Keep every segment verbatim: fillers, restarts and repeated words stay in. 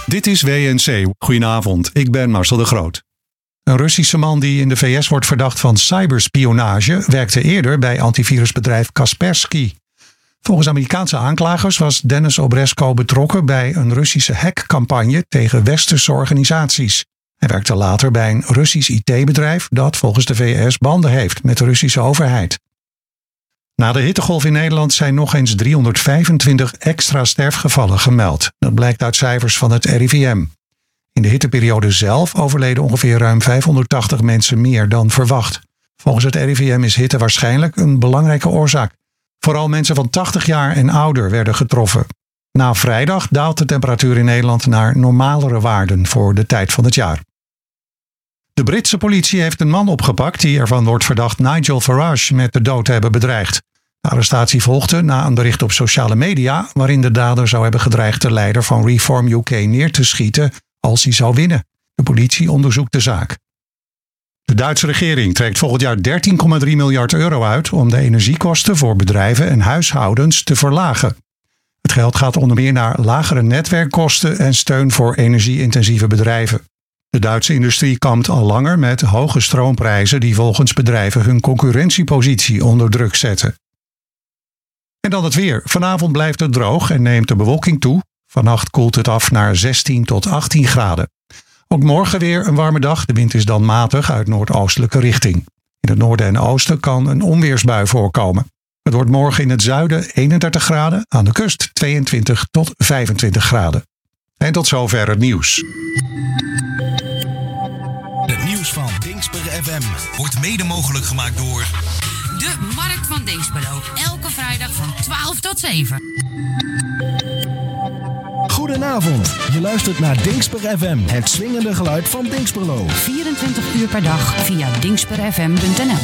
Dit is W N C. Goedenavond, ik ben Marcel de Groot. Een Russische man die in de V S wordt verdacht van cyberspionage werkte eerder bij antivirusbedrijf Kaspersky. Volgens Amerikaanse aanklagers was Dennis Obresko betrokken bij een Russische hackcampagne tegen westerse organisaties. Hij werkte later bij een Russisch I T-bedrijf dat volgens de V S banden heeft met de Russische overheid. Na de hittegolf in Nederland zijn nog eens driehonderdvijfentwintig extra sterfgevallen gemeld. Dat blijkt uit cijfers van het R I V M. In de hitteperiode zelf overleden ongeveer ruim vijfhonderdtachtig mensen meer dan verwacht. Volgens het R I V M is hitte waarschijnlijk een belangrijke oorzaak. Vooral mensen van tachtig jaar en ouder werden getroffen. Na vrijdag daalt de temperatuur in Nederland naar normalere waarden voor de tijd van het jaar. De Britse politie heeft een man opgepakt die ervan wordt verdacht Nigel Farage met de dood te hebben bedreigd. De arrestatie volgde na een bericht op sociale media waarin de dader zou hebben gedreigd de leider van Reform U K neer te schieten als hij zou winnen. De politie onderzoekt de zaak. De Duitse regering trekt volgend jaar dertien komma drie miljard euro uit om de energiekosten voor bedrijven en huishoudens te verlagen. Het geld gaat onder meer naar lagere netwerkkosten en steun voor energie-intensieve bedrijven. De Duitse industrie kampt al langer met hoge stroomprijzen die volgens bedrijven hun concurrentiepositie onder druk zetten. En dan het weer. Vanavond blijft het droog en neemt de bewolking toe. Vannacht koelt het af naar zestien tot achttien graden. Ook morgen weer een warme dag. De wind is dan matig uit noordoostelijke richting. In het noorden en oosten kan een onweersbui voorkomen. Het wordt morgen in het zuiden eenendertig graden, aan de kust tweeëntwintig tot vijfentwintig graden. En tot zover het nieuws. Het nieuws van Dingsper F M wordt mede mogelijk gemaakt door de Markt van Dinxperlo. Elke vrijdag van twaalf tot zeven. Goedenavond, je luistert naar Dingsper F M, het swingende geluid van Dinxperlo. vierentwintig uur per dag via dingsper f m punt n l.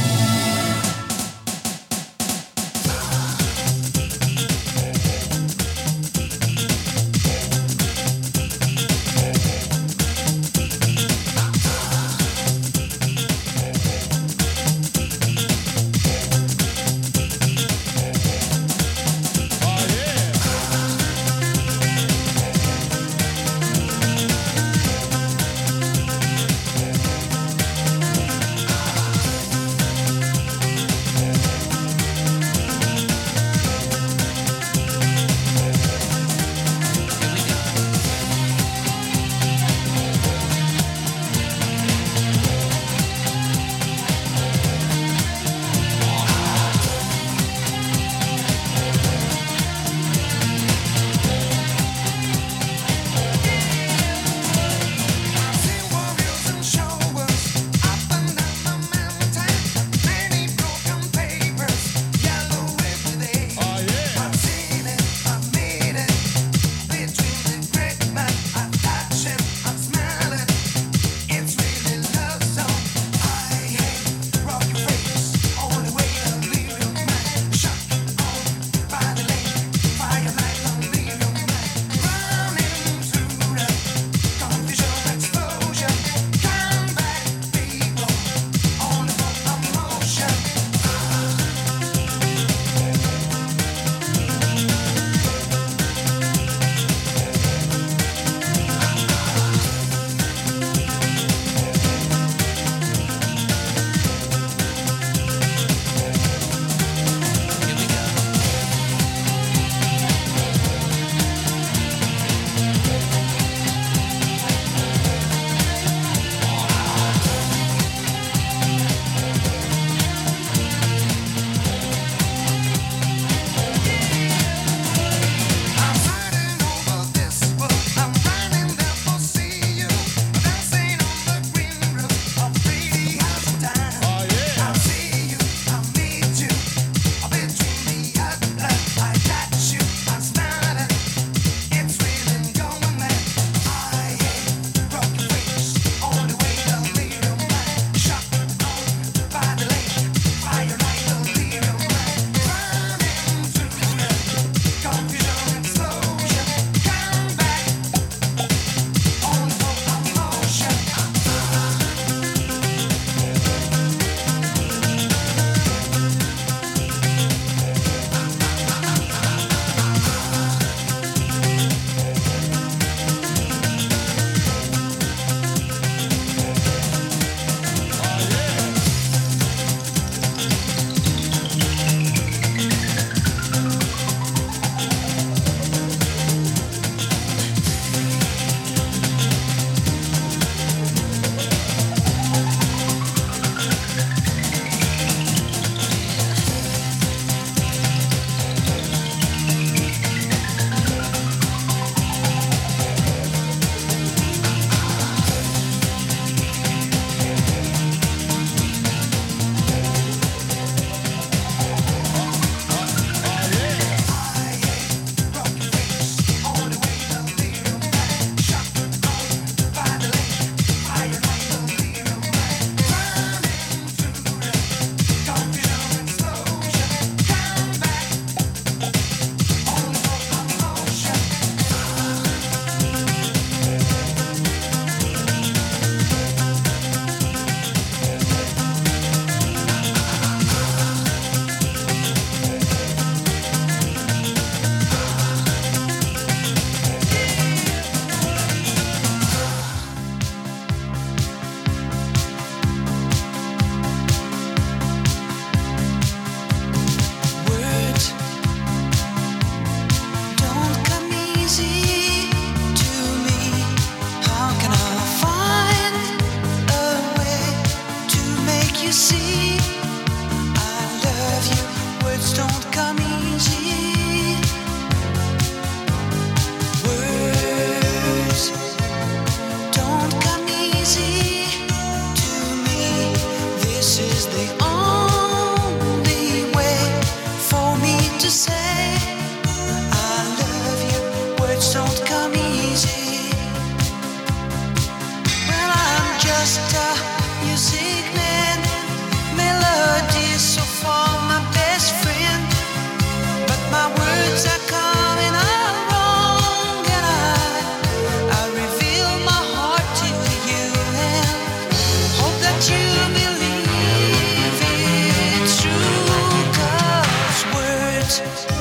just a music man, melody so far my best friend, but my words are coming out wrong, and I, I reveal my heart to you and hope that you believe it's true, 'cause words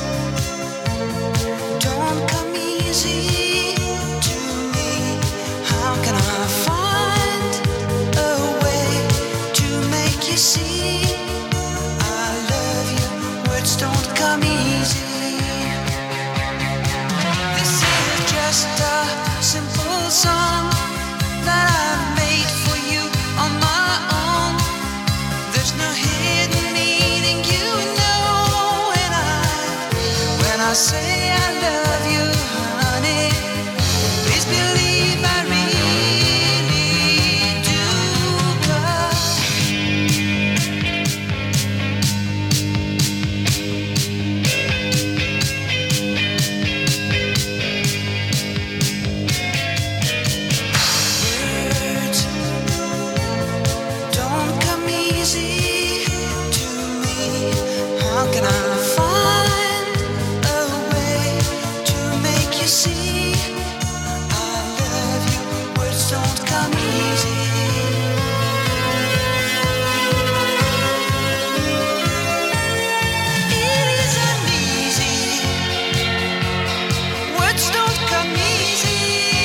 don't come easy to me. How can I find a way to make you see I love you? Words don't come easy. This is just a simple song that I made for you on my own. There's no hidden meaning, you know, and I, when I say I love you, honey, please believe I really do, 'cause words don't come easy to me. How can I find a way to make you see I love you? Words don't come easy. It isn't easy. Words don't come easy.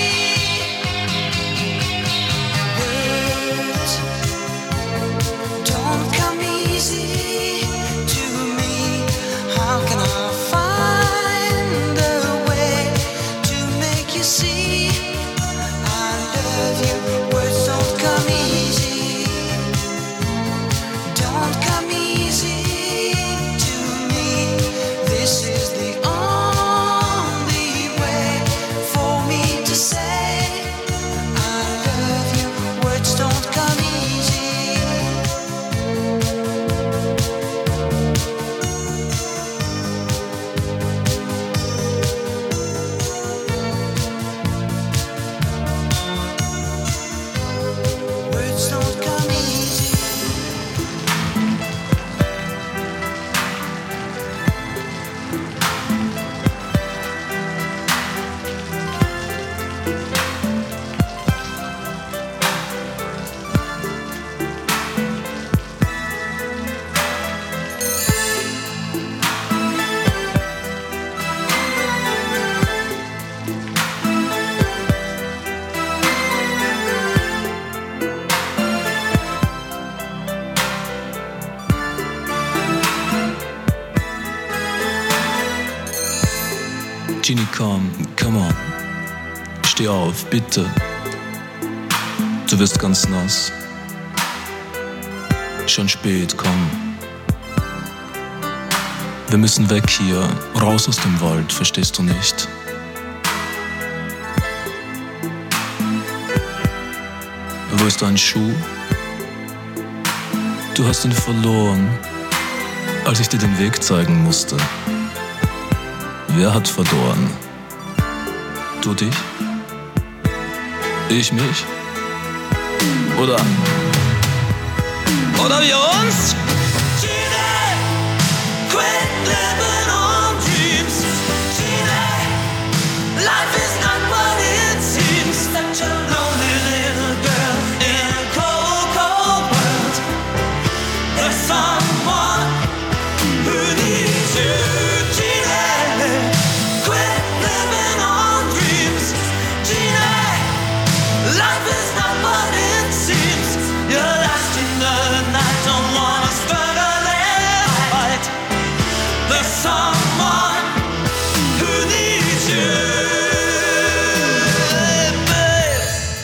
Words don't come easy to me. How can I find a way to make you see I love you? Words don't come easy. Don't come easy to me. This is the only way for me to say I love you. Words don't come easy. Words don't come easy. Ginny, komm, come on. Steh auf, bitte. Du wirst ganz nass. Schon spät, komm. Wir müssen weg hier, raus aus dem Wald, verstehst du nicht? Wo ist dein Schuh? Du hast ihn verloren, als ich dir den Weg zeigen musste. Wer hat verloren? Du dich? Ich mich? Oder? Oder wir uns? Quit living on dreams. Gina, life is not what it seems. Such a lonely little girl in a cold, cold world. There's someone who needs you. Gina, quit living on dreams. Gina, life is not what it seems. You're lost in the night, don't wanna struggle and fight. There's someone who needs you, babe.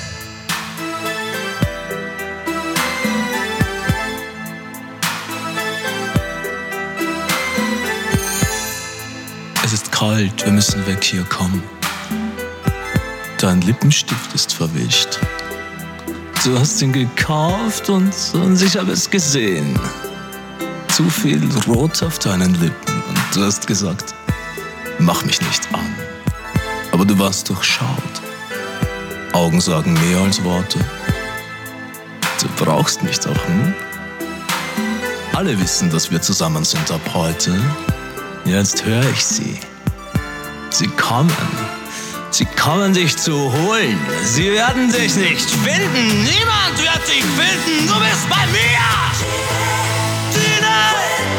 Es ist kalt, wir müssen weg hier, komm. Dein Lippenstift ist verwischt. Du hast ihn gekauft und, und ich habe es gesehen. Zu viel Rot auf deinen Lippen und du hast gesagt, mach mich nicht an. Aber du warst durchschaut. Augen sagen mehr als Worte. Du brauchst mich doch, hm? Alle wissen, dass wir zusammen sind ab heute. Jetzt höre ich sie. Sie kommen. Sie kommen dich zu holen. Sie werden dich nicht finden. Niemand wird dich finden. Du bist bei mir. Tina!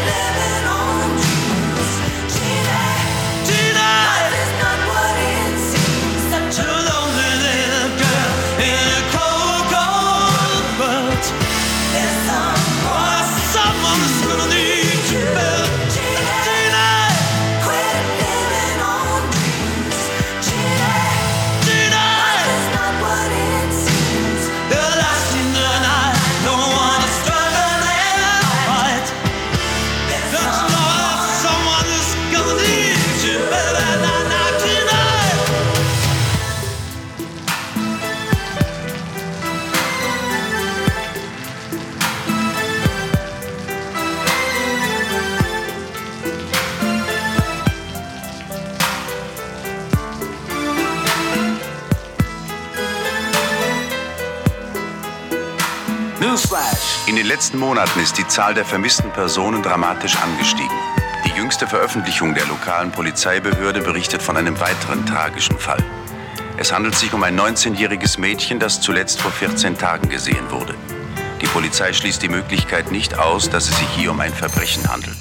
In den letzten Monaten ist die Zahl der vermissten Personen dramatisch angestiegen. Die jüngste Veröffentlichung der lokalen Polizeibehörde berichtet von einem weiteren tragischen Fall. Es handelt sich um ein neunzehnjähriges Mädchen, das zuletzt vor vierzehn Tagen gesehen wurde. Die Polizei schließt die Möglichkeit nicht aus, dass es sich hier um ein Verbrechen handelt.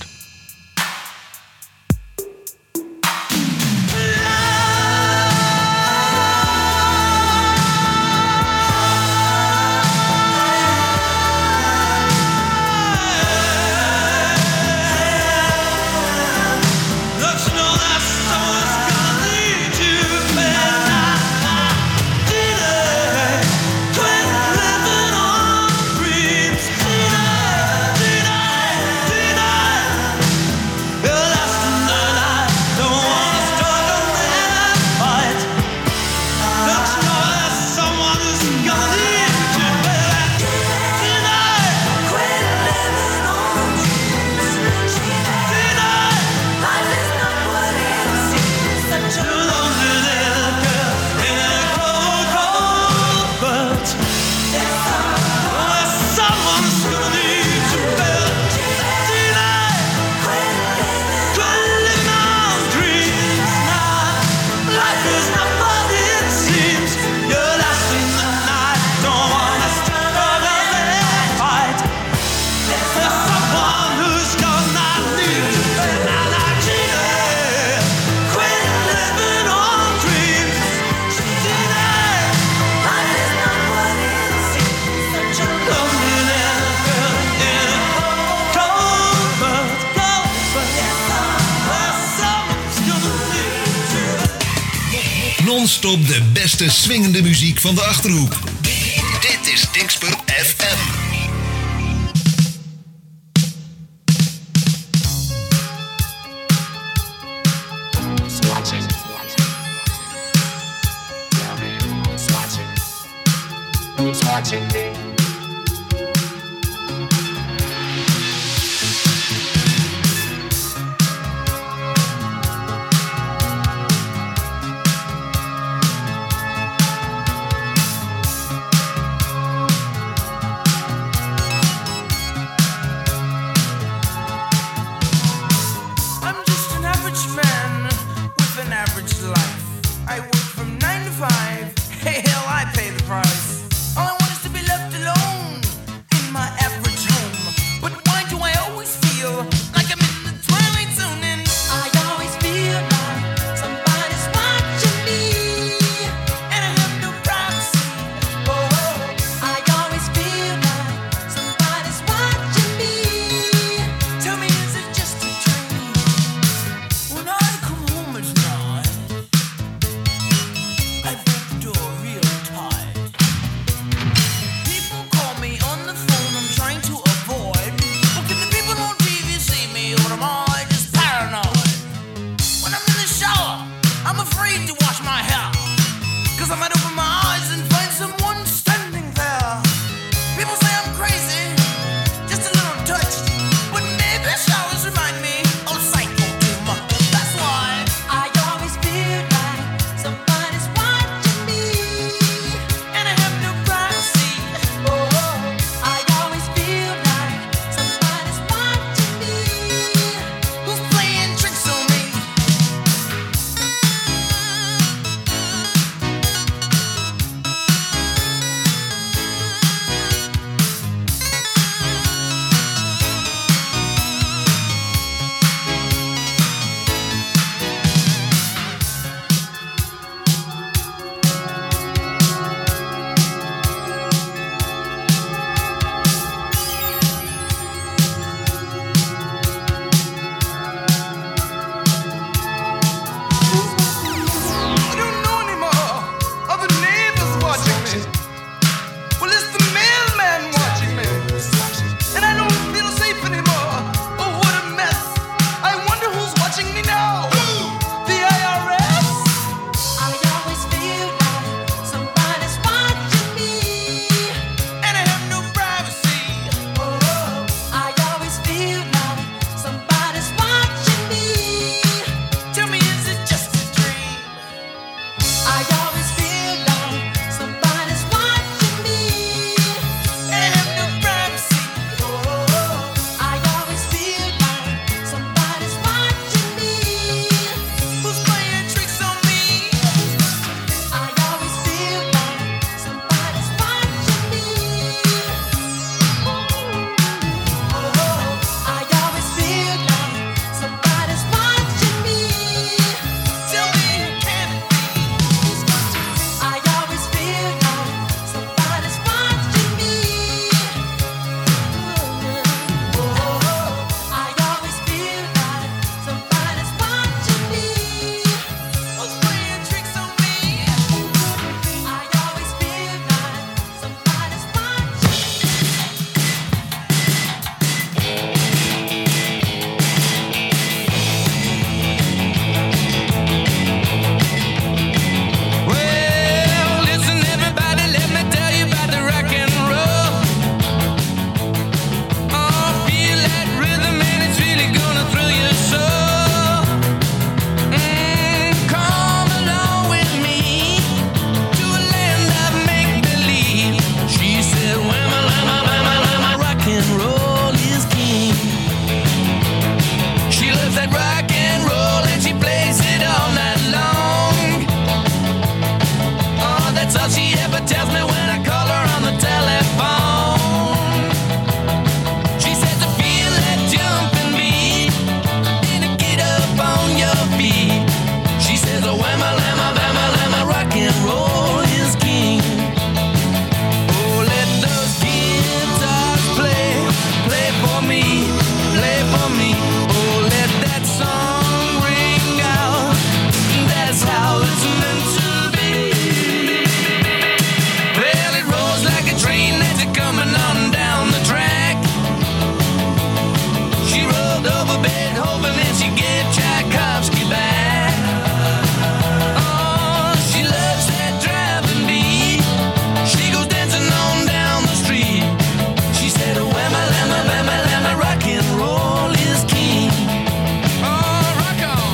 Non-stop de beste swingende muziek van de Achterhoek. Dit is Dingsper F M. Watching me. Hey, hell, I pay the price. All I want is to be left alone. tells me when I call her on the telephone. She says I feel that jumping beat, and to get up on your feet. She says oh whamma lamma bamma lamma, rock and roll is king. Oh let those guitars play, play for me, play for me. Oh let that song ring out, that's how it's meant to be. Well, it rolls like a train that's coming on down the track. She rolled over Beethoven and she gave Tchaikovsky back. Oh, she loves that driving beat. She goes dancing on down the street. She said, oh, whamma, lamma, bamma, lamma, rock and roll is king. Oh, rock on.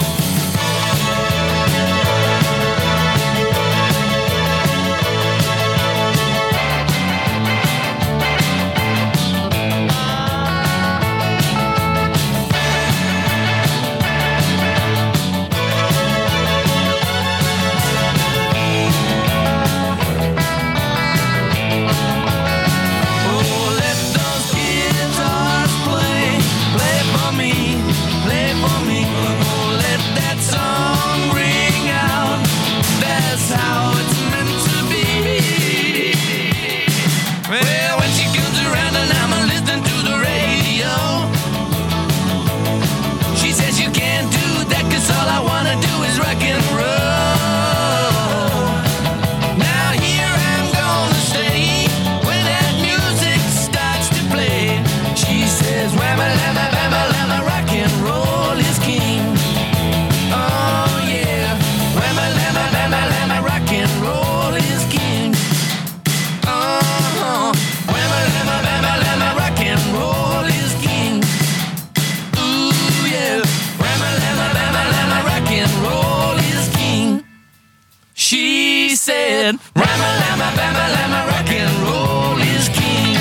Oh, let those guitars play, play for me, play for me. Oh, let that song ring out, that's how it's meant to be. Well, when she comes around and I'm listening to the radio, she says you can't do that 'cause all I wanna do is rock and roll. Now here I'm gonna stay when that music starts to play. She says whamma lamma bamma lamma, rock and roll is king. Oh yeah, whamma lamma bamma lamma, rock and roll is king. Oh, whamma lamma bamma lamma, rock and roll is king. Ooh yeah, whamma lamma bamma lamma, rock and roll is king. She said, Rama lama bama lama, rock and roll is king.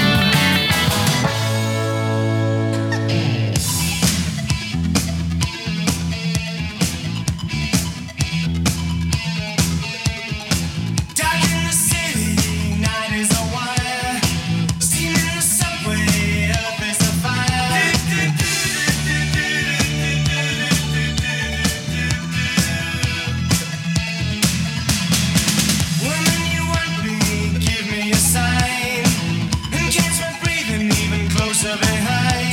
Dark in the city, night is a wire. Steam in the subway, earth is a fire. Woman, you want me, give me a sign. And catch my breathing even closer behind.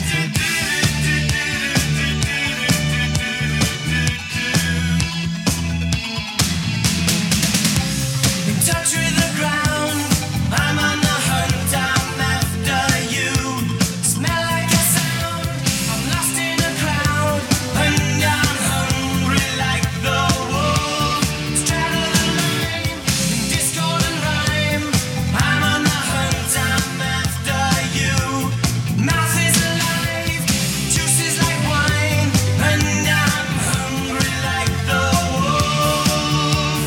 In touch with the ground, I'm on the hunt, I'm after you. Smell like a sound, I'm lost in a crowd, and I'm hungry like the wolf. Straddle the line, in discord and rhyme, I'm on the hunt, I'm after you. Mouth is alive, juice is like wine, and I'm hungry like the wolf.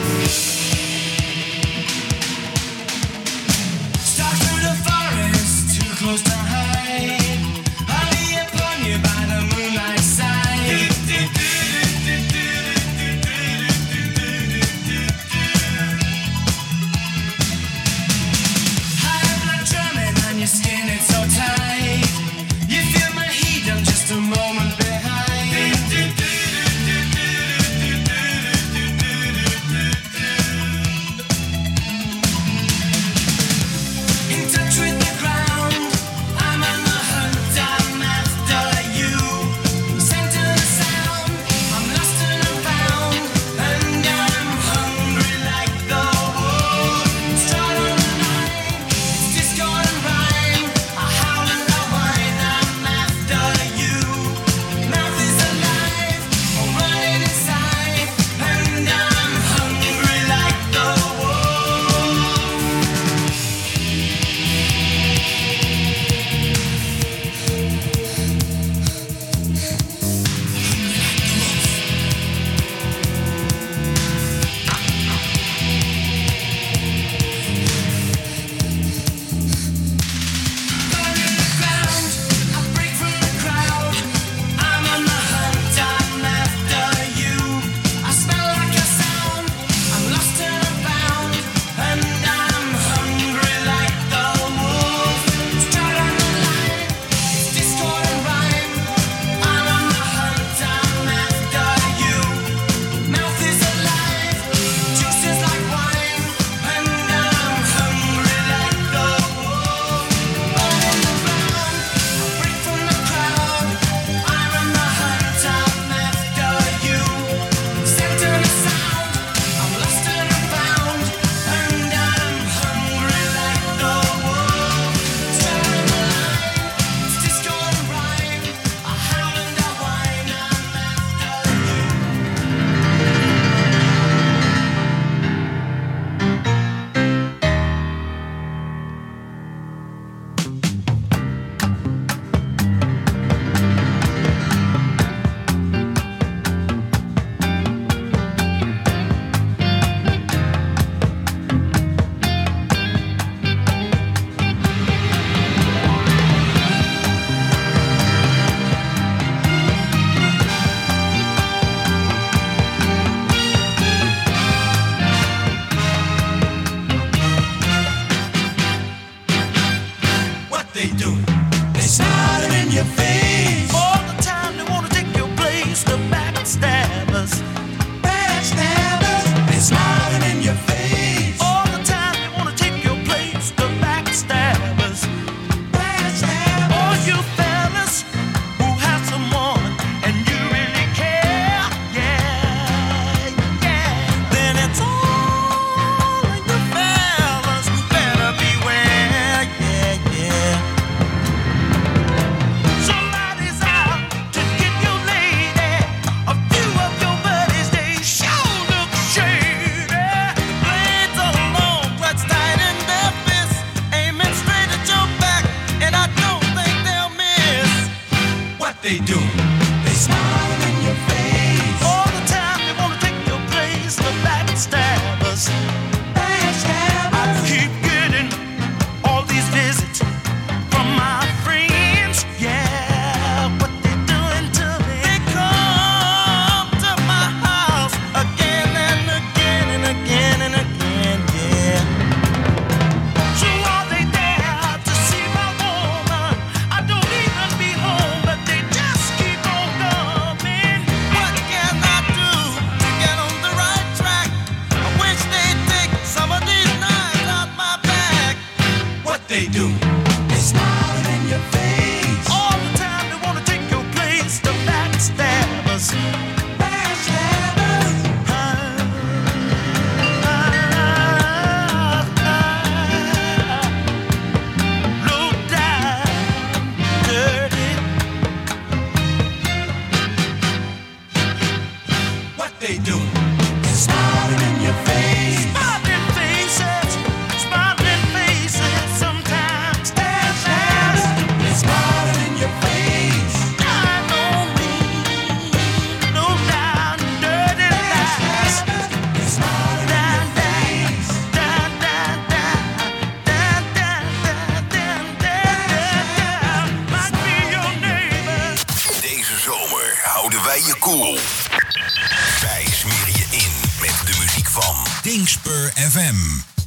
Stalk through the forest, too close to hide. I'll be upon you by the moonlight side. High blood drumming on your skin, it's so tight. You feel my heat, I'm just a moment behind. In touch with the ground, they doing? They smiling in your face. All the time they wanna take your place. The backstabbers, backstabbers. They smiling in your face. All the time they wanna take your place. The backstabbers, backstabbers. All you fellas who have someone and you really care, yeah, yeah. Then it's all in your fellas. Better beware, yeah, yeah. Somebody's out to get your lady. A few of your buddies, they sure look shady. Blades are long, clutched tight in their fists, aiming straight at your back, and I don't think they'll miss. What they do? They smile in your face. All the time they wanna take your place. The backstabbers, backstabbers. I keep getting all these visits from my friends. Yeah, what they doing to me? They come to my house again and again and again and again. Yeah. So are they there to see my woman? I don't even be home, but they just keep on coming. What can I do to get on the right track? I wish they'd take some of these knives out my back. What they do? They smiling in your face. All the time they wanna take your place. The backstabbers, backstabbers. Low down, dirty. What they do? They're smiling in your face. Smiling faces, smiling faces. Sometimes backstabbers. They're smiling in your face. Down on me, low down, dirty lies. They're smiling in your face. Down, down, down, down, down, down, down, down, down. Might be your neighbor. Deze zomer houden wij je koel. Wij smeren je in met de muziek van Dingspur F M.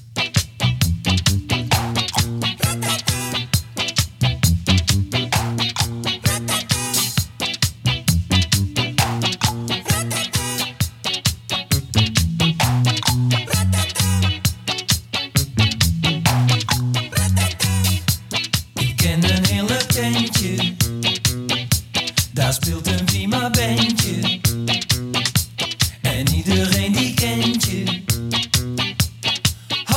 Ik ken een hele tentje, daar speelt een prima bandje. En iedereen die kent je.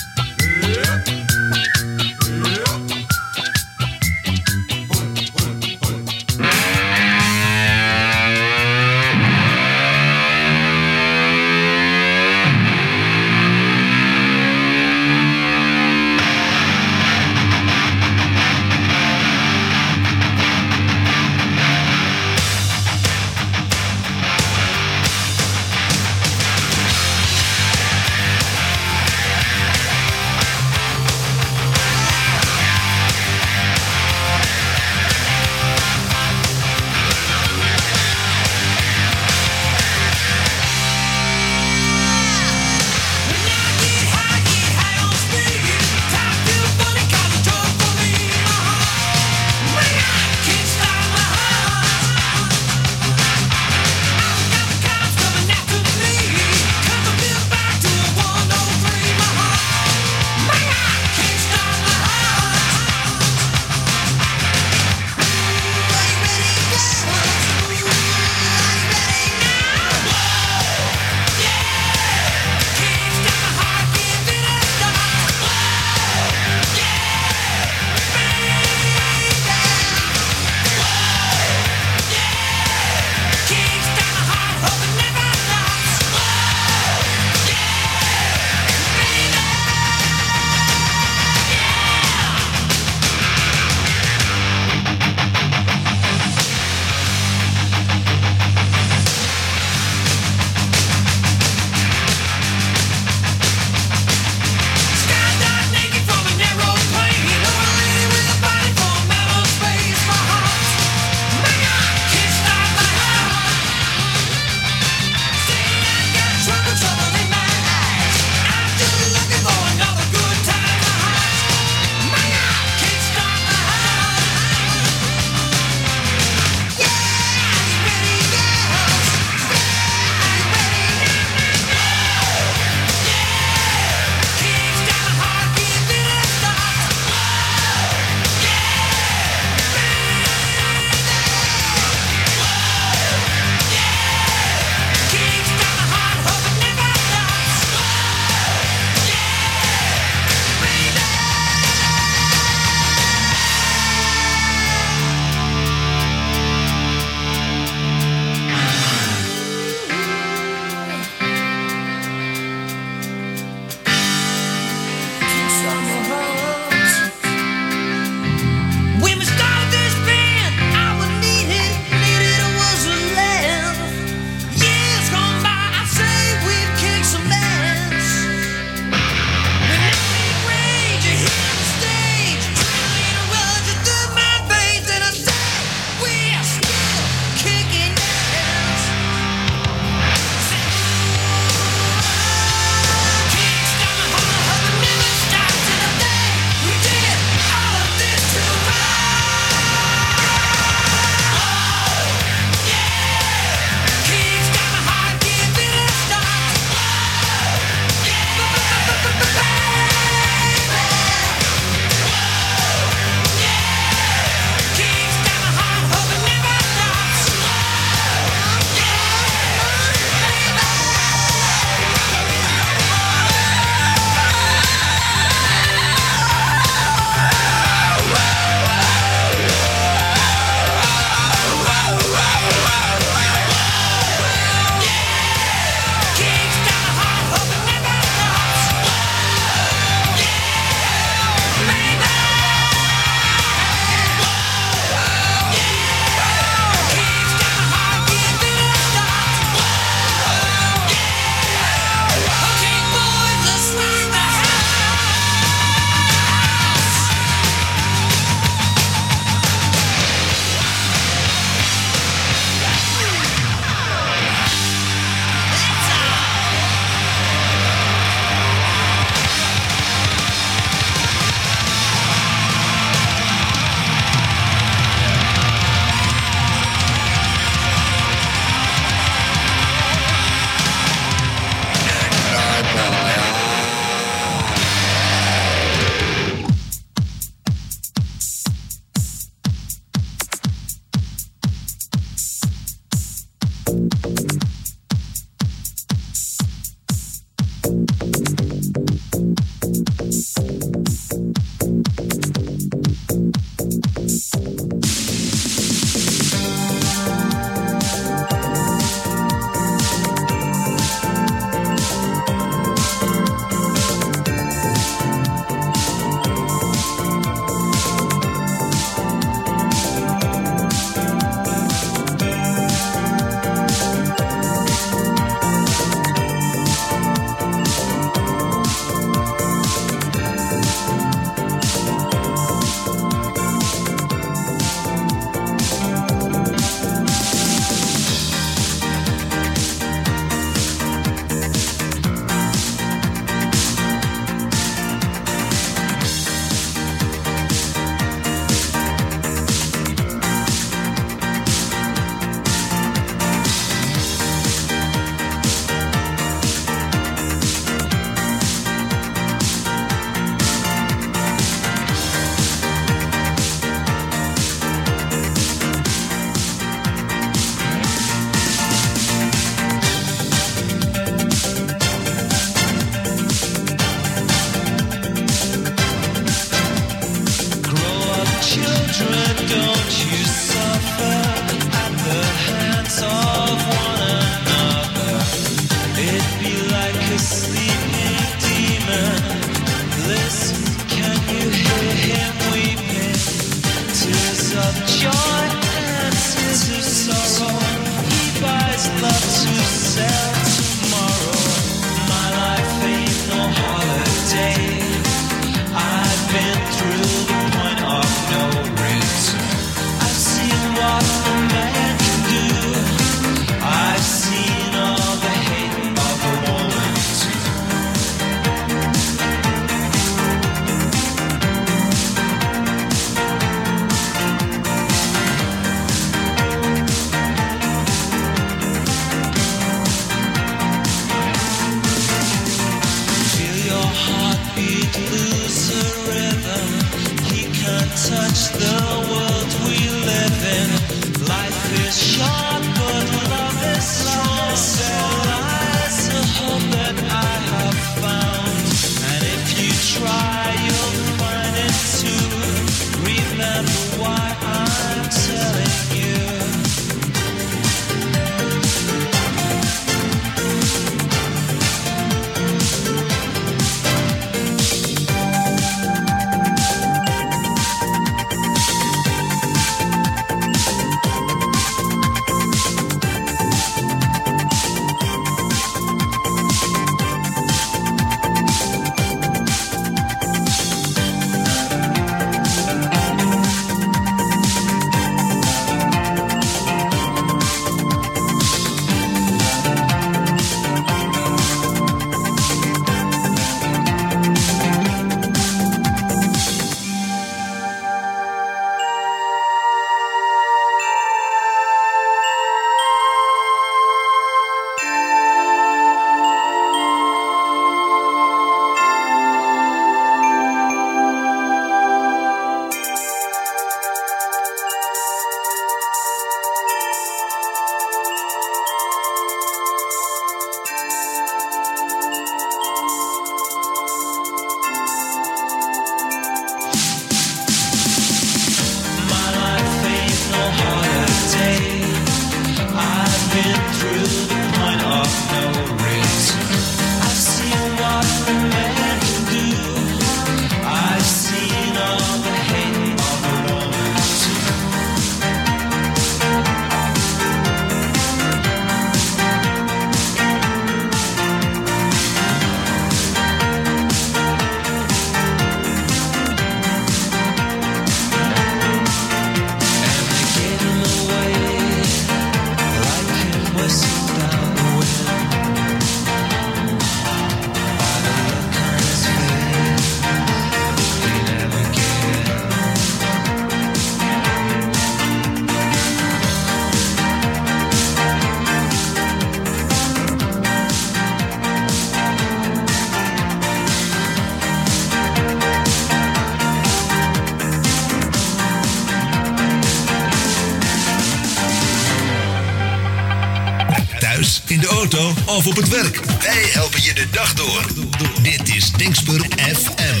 in de auto of op het werk. Wij helpen je de dag door. Dit is Dingsper F M.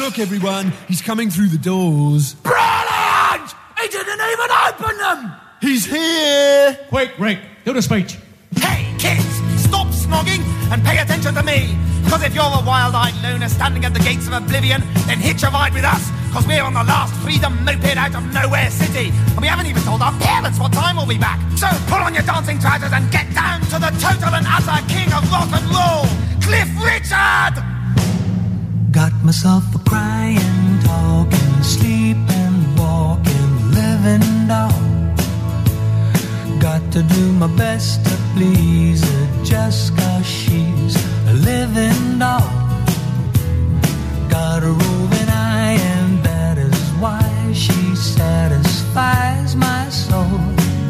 Look, everyone, he's coming through the doors. Brilliant! He didn't even open them! He's here! Quick, Rick, do the speech. Hey, kids, stop snogging and pay attention to me. Because if you're a wild-eyed loner standing at the gates of oblivion, then hitch a ride with us. Because we're on the last freedom moped out of Nowhere City. And we haven't even told our parents what time we'll be back. So pull on your dancing trousers and get down to the total and utter king of rock and roll, Cliff Richard! Got myself a crying, talking, sleeping, walking, living doll. Got to do my best to please her just 'cause she's a living doll. Got a roving eye and that is why she satisfies my soul.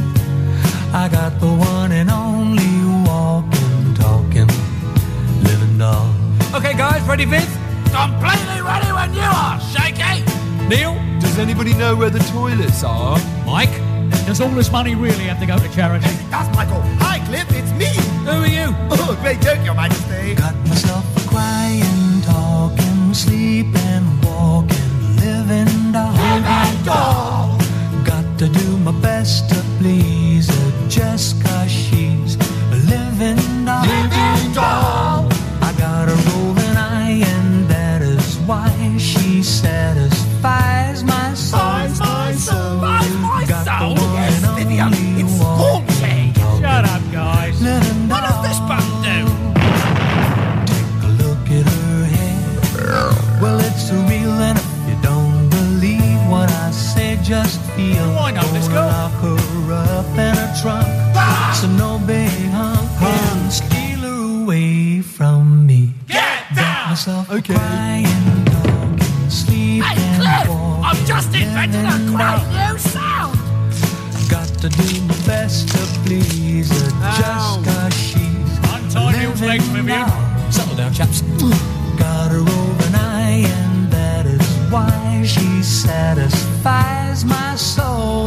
I got the one and only walking, talking, living doll. Okay, guys, ready, Vince? Completely ready when you are, Shaky! Neil? Does anybody know where the toilets are? Mike? Does all this money really have to go to charity? Yes, it does, Michael. Hi, Cliff, it's me. Who are you? Oh, great joke, Your Majesty. Got myself a crying, talking, sleeping, walking, living doll. Living doll. Got to do my best to please her just 'cause she's a living doll. Living doll. I got a roving eye and that is why she satisfies my soul. Satisfies my soul. My Got soul. the one Yes, and Vivian, only it's one. haunting. Shut up, guys. Living What does this button do? Take a look at her hair. Well, it's surreal, and if you don't believe what I say, just feel. Oh, I know this girl. Lock her up in her trunk. Ah! So no big hunk can steal her away from me. Get down! Myself Okay. crying, talking, sleeping, Hey, Cliff! walking, I've just invented a living great doll. new sound! Got to do my best to please her just 'cause she's Untie Neil's legs, living Vivian. doll. Settle down, chaps. Got her over an eye and that is why she satisfies my soul.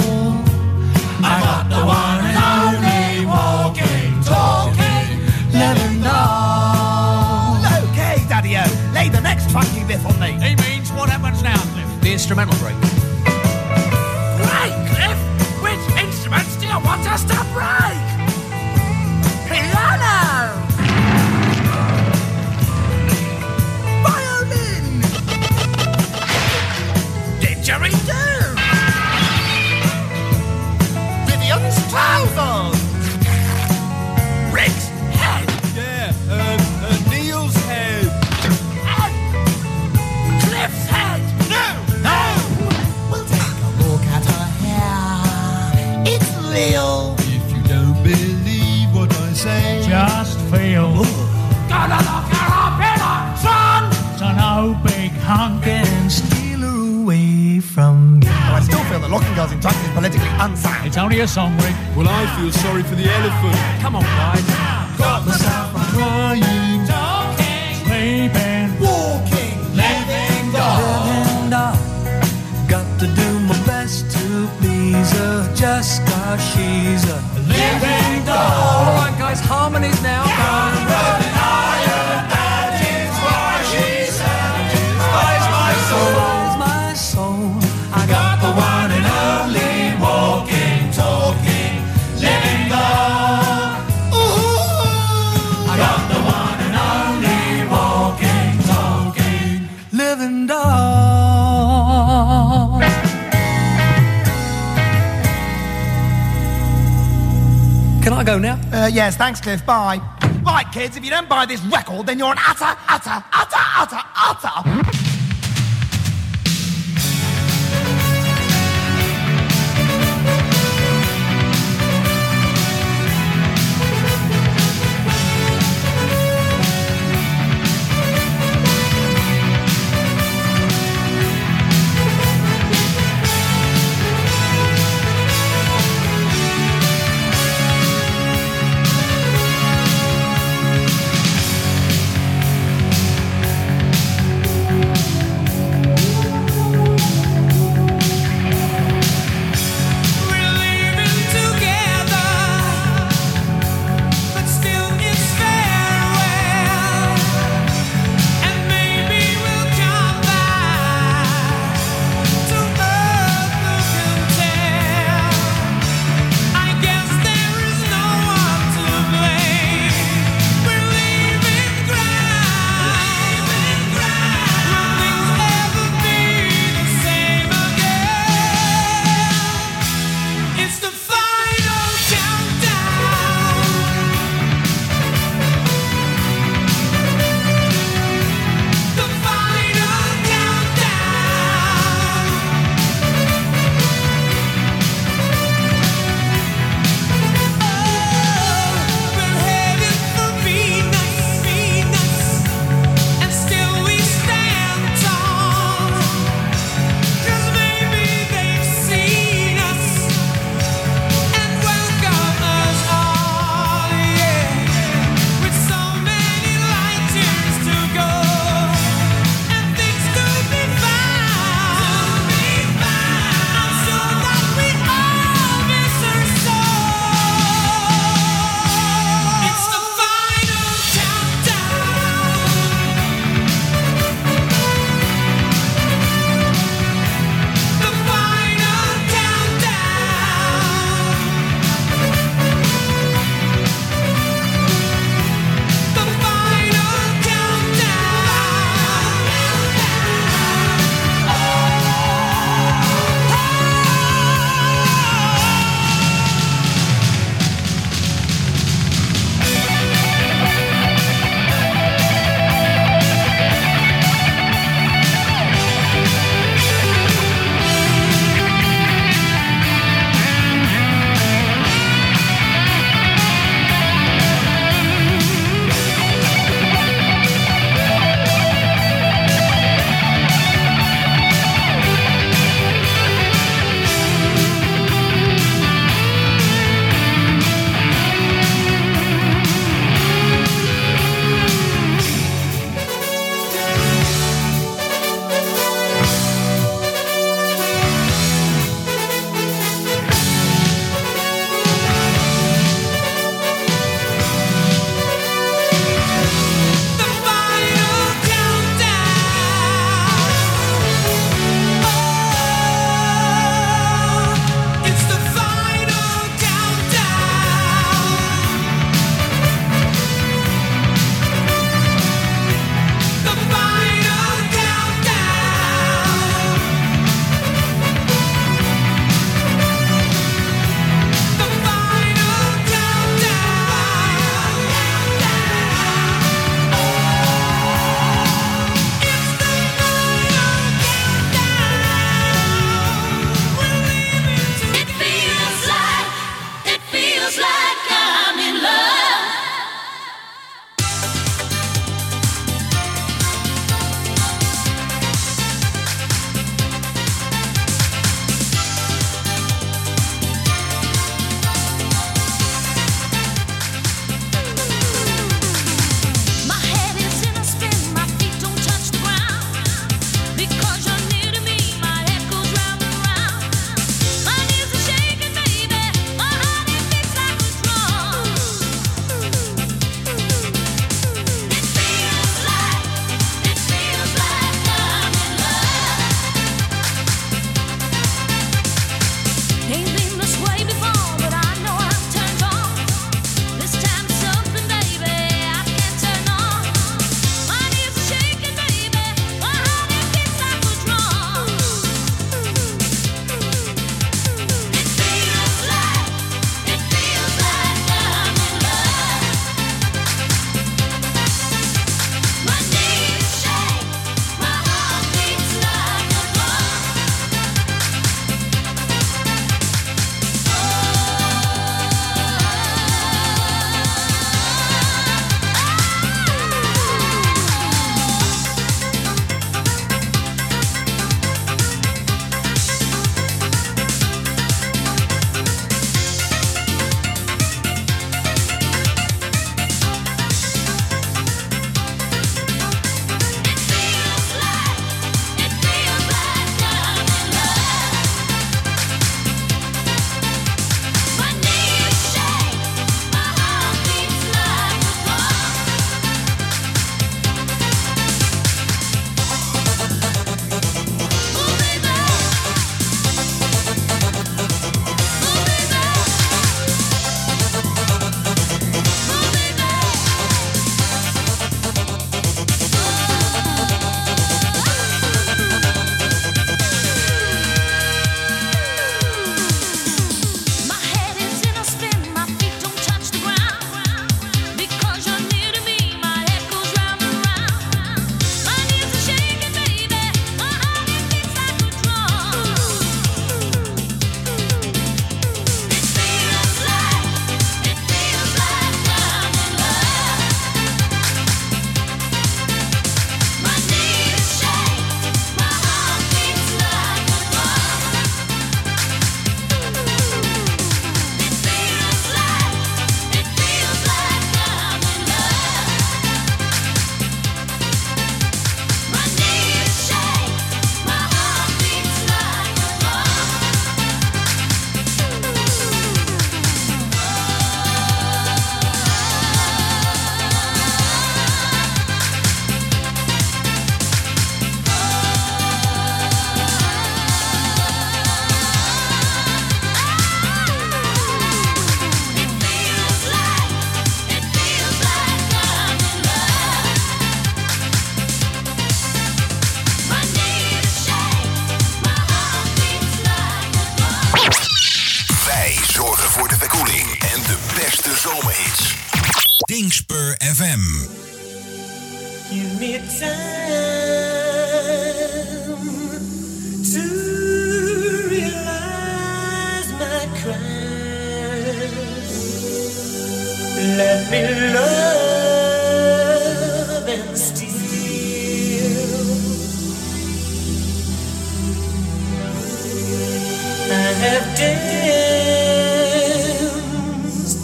I got the one and only walking, talking, living doll. Okay, Daddy-O, lay the next funky riff on me. He means what happens now, Cliff? The instrumental break. Break, Cliff! Which instruments do you want us to break? Piano! Violin! Didgeridoo! Vivian's trousers! Rick's head! Yeah, um, uh, Neil's head. And Cliff's head! No! No! We'll take a look at her hair. It's real. If you don't believe what I say, Just feel. Gonna lock her up in a trunk! So no big hunk. And steal her away from me. Oh, I still feel that locking girls in trunks is politically unsound. It's only a song, Rick. well, I feel sorry for the elephant. Come on, guys. Got myself a Crying. talking, Sleeping. walking, living doll. Living doll. Got to do my best to please her just 'cause she's a Living doll. All right, guys, harmonies now. satisfies my soul. I got the one and only walking, talking, living doll. Ooh, I got the one and only walking, talking, living doll. Can I go now? Uh, yes, thanks, Cliff. Bye. Right, kids, if you don't buy this record, then you're an utter, utter, utter, utter, utter. zomerhits. Dingspur F M. Give me time to realize my crime. Let me love and steal. I have danced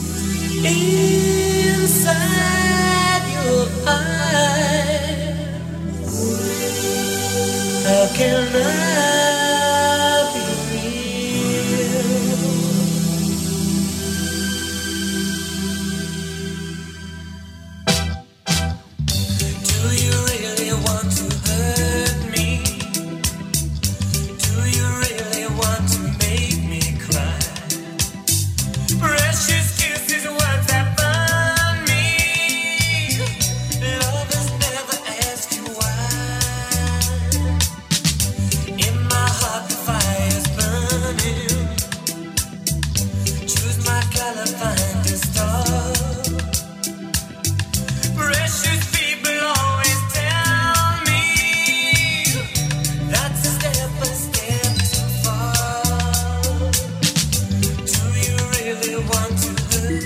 inside your eyes. How can I be real? Do you really want to hurt me? Do you really want to make me cry? Precious kisses, words that burn me. Lovers never ask you why. In my heart the fire's burning. Choose my color, find a star. Precious people always tell me that's a step, a step too far. Do you really want to hurt?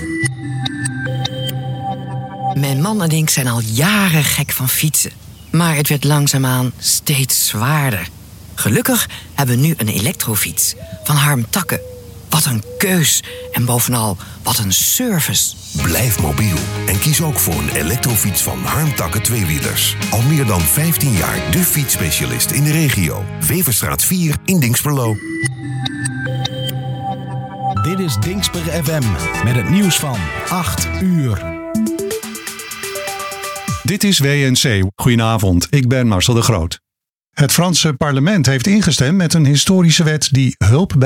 Mijn man en ik zijn al jaren gek van fietsen. Maar het werd langzaamaan steeds zwaarder. Gelukkig hebben we nu een elektrofiets van Harm Takke. Wat een keus en bovenal wat een service. Blijf mobiel en kies ook voor een elektrofiets van Harm Takke Tweewielers. Al meer dan vijftien jaar de fietsspecialist in de regio. Weverstraat vier in Dinxperlo. Dit is Dingspur F M met het nieuws van acht uur. Dit is W N C. Goedenavond, ik ben Marcel de Groot. Het Franse parlement heeft ingestemd met een historische wet die hulp bij